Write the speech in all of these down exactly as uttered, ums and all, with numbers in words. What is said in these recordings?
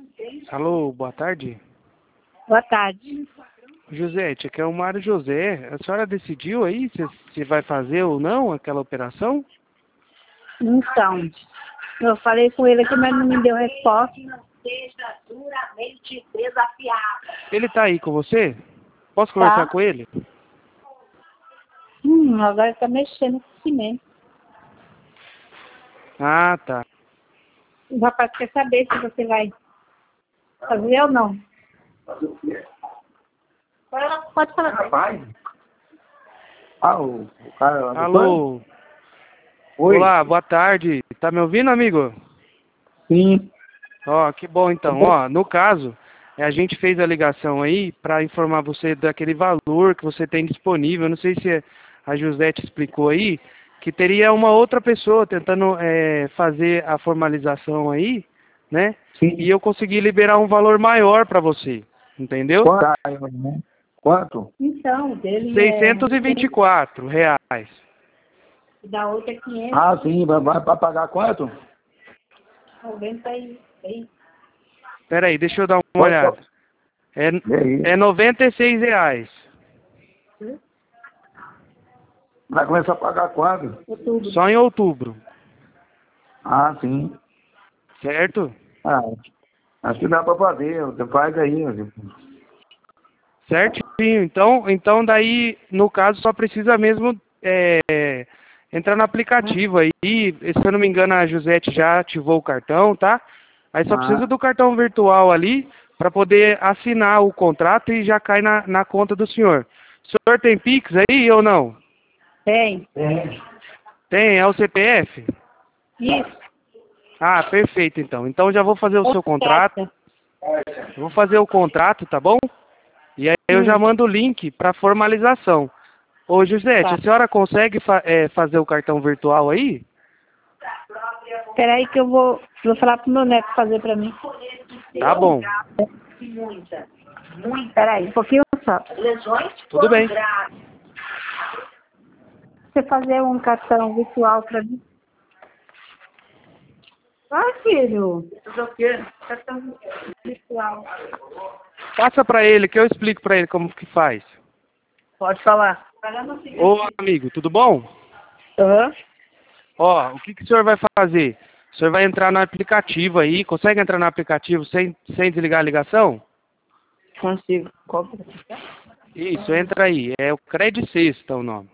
Alô, boa tarde. Boa tarde. Josete, aqui é o Mário José. A senhora decidiu aí se, se vai fazer ou não aquela operação? Então, eu falei com ele aqui, mas não me deu resposta. Seja duramente desafiado. Ele tá aí com você? Posso Tá. conversar com ele? Hum, agora ele tá mexendo com cimento. Ah, tá. O rapaz quer saber se você vai fazer ou não. Fazer o quê? Pode falar. Rapaz. Ah, o, o cara lá do banco? Alô. Oi. Olá, boa tarde. Tá me ouvindo, amigo? Sim. Ó, que bom então. Ó, no caso, a gente fez a ligação aí para informar você daquele valor que você tem disponível. Não sei se a Josete explicou aí, que teria uma outra pessoa tentando é, fazer a formalização aí, né? Sim. E eu consegui liberar um valor maior para você, entendeu? Quanto? Quanto? Então, o dele seiscentos e vinte e quatro reais. é... Da outra é quinhentos. Ah, sim. Vai, vai para pagar quanto? noventa e seis. Pera aí, deixa eu dar uma olhada. É, é noventa e seis reais. Vai começar a pagar quando? Outubro. Só em outubro, Ah, sim. certo? Ah, acho que dá para fazer. Você faz aí. ó. Certinho. Então, então daí, no caso, só precisa mesmo é, entrar no aplicativo aí. Se eu não me engano, a Josete já ativou o cartão, tá? Aí só Ah. precisa do cartão virtual ali para poder assinar o contrato e já cai na, na conta do senhor. O senhor tem Pix aí ou não? Tem. É. Tem, é o C P F? Isso. Ah, perfeito então. Então já vou fazer o seu Outra contrato. carta. Vou fazer o contrato, tá bom? E aí eu já Hum. mando o link para formalização. Ô, Josete, Tá. a senhora consegue fa é, fazer o cartão virtual aí? Espera aí que eu vou, vou falar pro meu neto fazer pra mim. Tá bom. Muita, muita. Espera aí, um pouquinho só. Lesões Tudo bem. graves. Você fazer um cartão virtual pra mim? Ah, filho. Fazer o quê? Cartão virtual. Passa para ele que eu explico para ele como que faz. Pode falar. Ô, amigo, tudo bom? Aham. Ó, o que, que o senhor vai fazer? O senhor vai entrar no aplicativo aí. Consegue entrar no aplicativo sem, sem desligar a ligação? Consigo. Qual que é? Isso, entra aí. É o Credit Sexta o nome.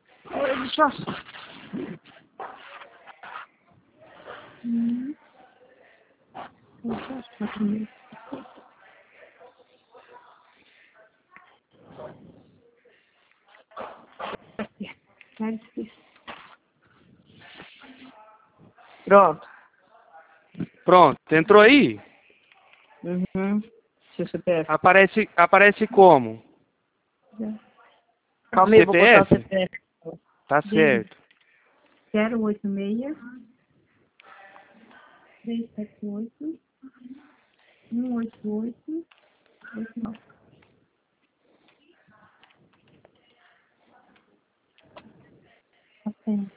Hum. Pronto. Pronto, entrou aí? Uhum. Seu C P F. Aparece, aparece como? Calma aí, vou botar o C P F? C P F. Tá certo. zero oito seis três sete oito um oito oito oito nove. Assim.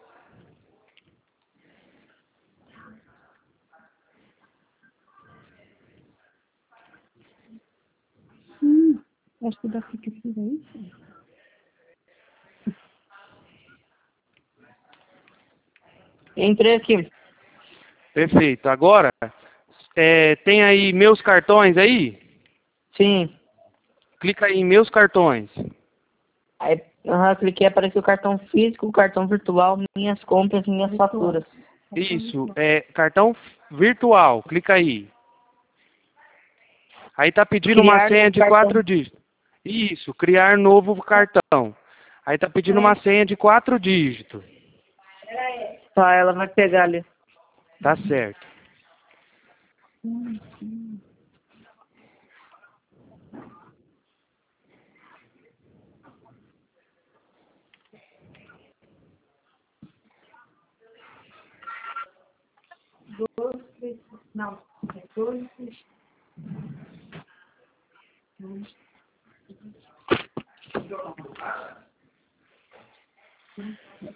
Hum, acho que dá fica aqui, é isso? Entrei aqui. Perfeito. Agora, é, tem aí meus cartões aí? Sim. Clica aí em meus cartões. Aí, uhum, cliquei, apareceu o cartão físico, o cartão virtual, minhas compras, minhas Virtual. faturas. Isso, é cartão virtual. Clica aí. Aí tá pedindo uma Criar senha novo de cartão. quatro dígitos. Isso, criar novo cartão. Aí tá pedindo uma senha de quatro dígitos. Tá, ela vai pegar ali. Tá certo. Hum, hum. Dois, três, não, é dois, três.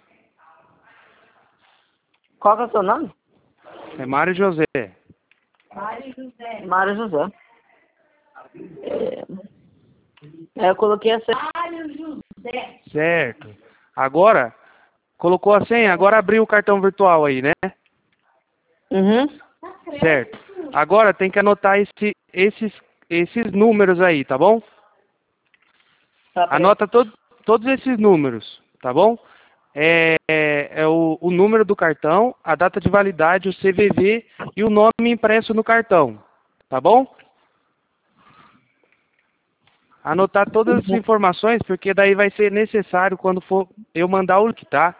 Qual que é o seu nome? É Mário José. Mário José. Mário José. É, é, eu coloquei a senha. Mário José. Certo. Agora, colocou a senha, agora abriu o cartão virtual aí, né? Uhum. Certo. Agora tem que anotar esse, esses, esses números aí, tá bom? Tá, peraí. Anota to, todos esses números, tá bom? É, é, é o, o número do cartão, a data de validade, o C V V e o nome impresso no cartão, tá bom? Anotar todas as informações, porque daí vai ser necessário quando for eu mandar o link, tá?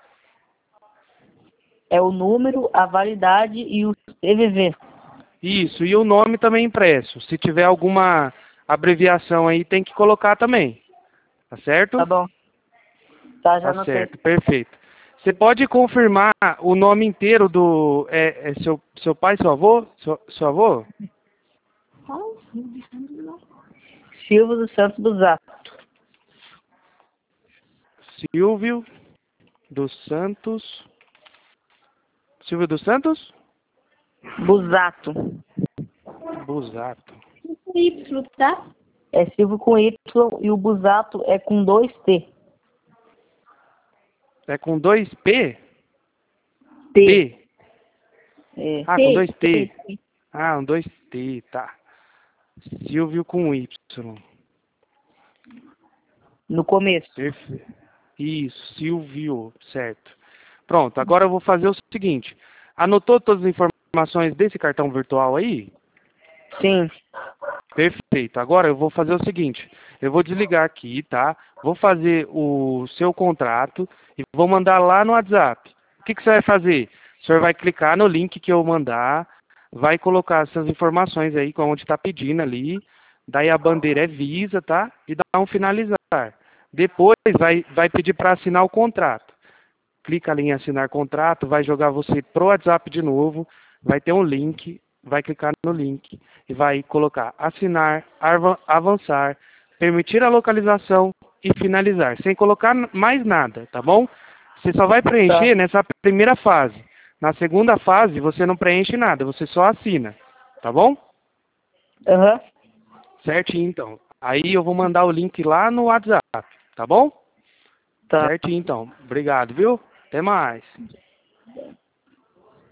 É o número, a validade e o C V V. Isso, e o nome também impresso. Se tiver alguma abreviação aí, tem que colocar também. Tá certo? Tá bom. Tá, já Tá anotei. certo, perfeito. Você pode confirmar o nome inteiro do... É, é seu, seu pai, seu avô? Seu, seu avô? Silvio dos Santos Busato. Silvio dos Santos... Silvio dos Santos? Busato. Busato. Y, tá? É Silvio com Y e o Busato é com dois T. É com dois P? T. P. É. Ah, com dois T. T. Ah, um dois T, tá. Silvio com Y. No começo. Perfeito. Isso, Silvio, certo. Pronto, agora eu vou fazer o seguinte. Anotou todas as informações desse cartão virtual aí? Sim. Perfeito. Agora eu vou fazer o seguinte. Eu vou desligar aqui, tá? Vou fazer o seu contrato e vou mandar lá no WhatsApp. O que, que você vai fazer? O senhor vai clicar no link que eu mandar, vai colocar essas informações aí, onde está pedindo ali. Daí a bandeira é Visa, tá? E dá um finalizar. Depois vai, vai pedir para assinar o contrato. Clica ali em assinar contrato, vai jogar você pro WhatsApp de novo, vai ter um link, vai clicar no link e vai colocar assinar, avançar, permitir a localização e finalizar, sem colocar mais nada, tá bom? Você só vai preencher Tá. nessa primeira fase. Na segunda fase, você não preenche nada, você só assina, tá bom? Aham. Certinho, então. Aí eu vou mandar o link lá no WhatsApp, tá bom? Tá. Certinho, então. Obrigado, viu? Até mais.